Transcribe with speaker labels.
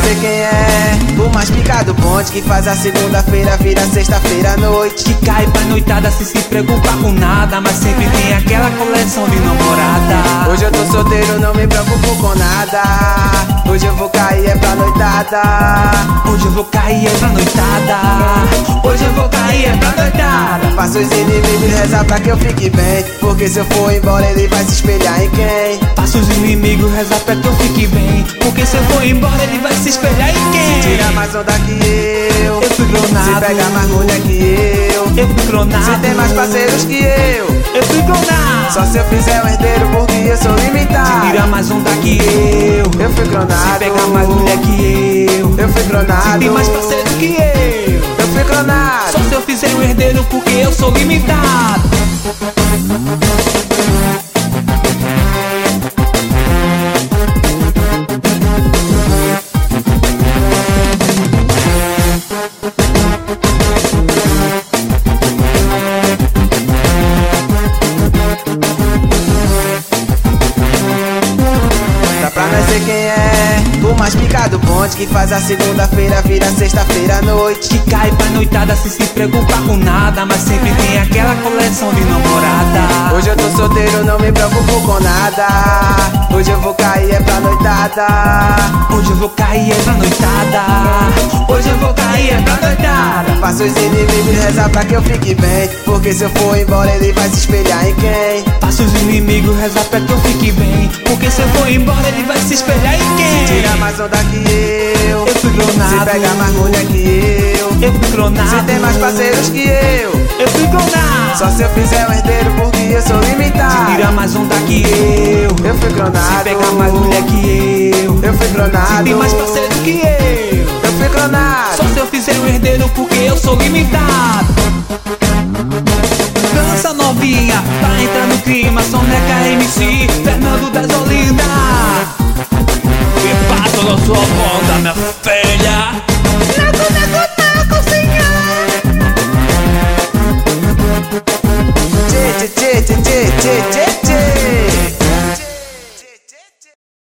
Speaker 1: sei quem é. O mais pica do bonde, que faz a segunda-feira vira sexta-feira à noite.
Speaker 2: Que cai pra noitada sem se preocupar com nada, mas sempre tem aquela coleção de namorada.
Speaker 1: Hoje eu tô solteiro, não me preocupo com nada. Hoje eu vou cair é pra noitada.
Speaker 2: Hoje eu vou cair é pra noitada. Hoje eu vou cair é pra noitada.
Speaker 1: Faça os inimigos rezar pra que eu fique bem, porque se eu for embora ele vai se espelhar em quem?
Speaker 2: Faça os inimigos rezar pra que eu fique bem, porque se eu for embora ele vai se espelhar em quem?
Speaker 1: Se tira mais onda que eu
Speaker 2: fui clonado.
Speaker 1: Se pega mais mulher que eu
Speaker 2: fui clonado.
Speaker 1: Se tem mais parceiros que eu
Speaker 2: fui clonado.
Speaker 1: Só se eu fizer um herdeiro, porque eu sou limitado.
Speaker 2: Se tira mais onda que eu
Speaker 1: fui clonado.
Speaker 2: Se pega mais mulher que
Speaker 1: eu fui clonado.
Speaker 2: Se tem mais parceiros que eu
Speaker 1: fui clonado.
Speaker 2: Só se eu fizer um herdeiro, porque eu sou limitado.
Speaker 1: Pra nós ser quem é. O mais pica do bonde, que faz a segunda-feira vira sexta-feira à noite.
Speaker 2: Que cai pra noitada sem se preocupar com nada, mas sempre tem aquela coleção de namorada.
Speaker 1: Hoje eu tô solteiro, não me preocupo com nada. Hoje eu vou cair é pra noitada.
Speaker 2: Hoje eu vou cair é pra noitada. Hoje eu vou cair é pra noitada.
Speaker 1: Faça os inimigos rezar pra que eu fique bem, porque se eu for embora ele vai se espelhar em quem?
Speaker 2: Faça os inimigos rezar pra que eu fique bem, porque se eu for embora ele vai se espelhar em quem?
Speaker 1: Se tira mais onda que eu
Speaker 2: fui clonado.
Speaker 1: Se pega mais mulher que
Speaker 2: eu fui clonado.
Speaker 1: Se tem mais parceiros que eu
Speaker 2: fui clonado.
Speaker 1: Só se eu fizer um herdeiro, porque eu sou limitado.
Speaker 2: Se tira mais onda que eu
Speaker 1: fui clonado.
Speaker 2: Se pega mais mulher que
Speaker 1: eu fui clonado.
Speaker 2: Se tem mais parceiros que eu
Speaker 1: fui clonado.
Speaker 2: Só se eu fizer um herdeiro, porque eu sou limitado. Dança novinha, pra entrar no clima, Soneca MC, Fernando das Olinda. Que passa na sua bunda, minha filha.